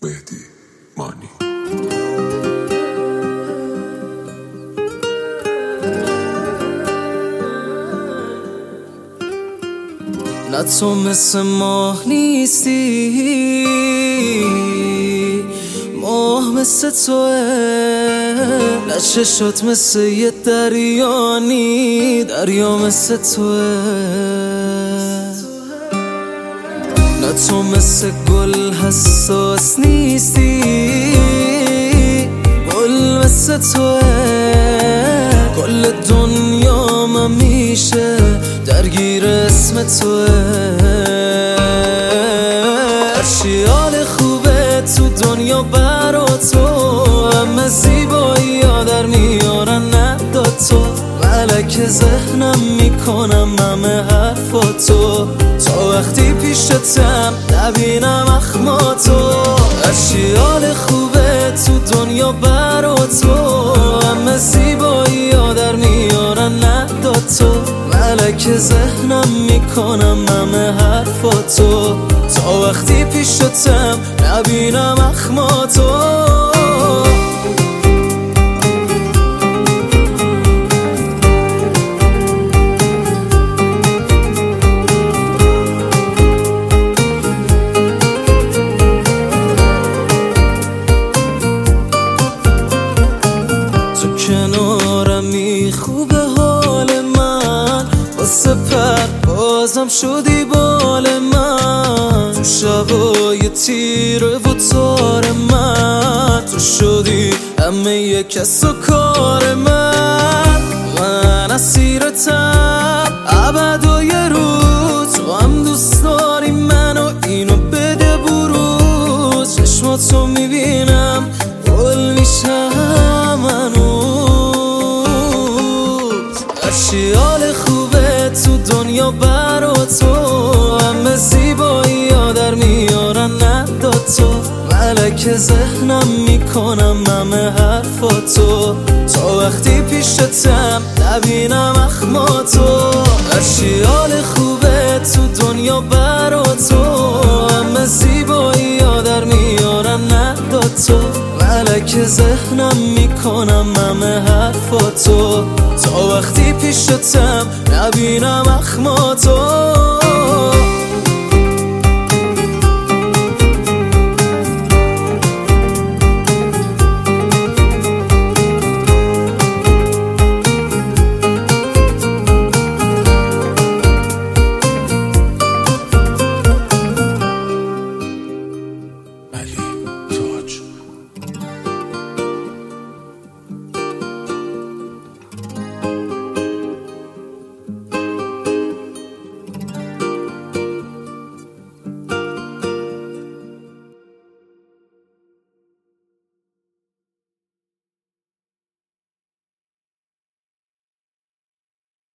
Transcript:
مهدی مانی. نه تو مثل ماه نیستی، ماه مثل توه، نه چشات مثل یه دریا نی، دریا مثل توه. نه تو مثل گل حساس نیستی، گل مثل توه، کل دنیا من میشه درگیر اسم توه. هرچی حال خوبه تو دنیا برا تو، همه زیبایی ها در میارن نداد تو، ملک ذهنم میکنم همه حرفاتو، تا وقتی پیشتم نبینم اخماتو. هرچی حال خوبه تو دنیا برا تو، همه زیبایی ها در میارن نداد تو، ملک ذهنم میکنم همه حرفاتو، تا وقتی پیشتم نبینم اخماتو. کنارمی خوبه حال من، واسه پروازم شدی بال من، تو شبای تیره و تار من، تو شدی همه ی کس و کار من اسیرتم ابد و یه روز، تو هم دوست داری منو اینو بده بروز، چشماتو میبینم گل میشم منو. هرچی حال خوبه تو دنیا برا تو، همه زیبایی ها در میارن نداد تو، ملک ذهنم میکنم همه حرفاتو، تا وقتی پیشتم نبینم اخماتو. هرچی حال خوبه تو دنیا برا تو، همه زیبایی ها در میارن نداد تو، ملک ذهنم میکنم همه حرفاتو، تا وقتی پیشتم نبینم اخماتو.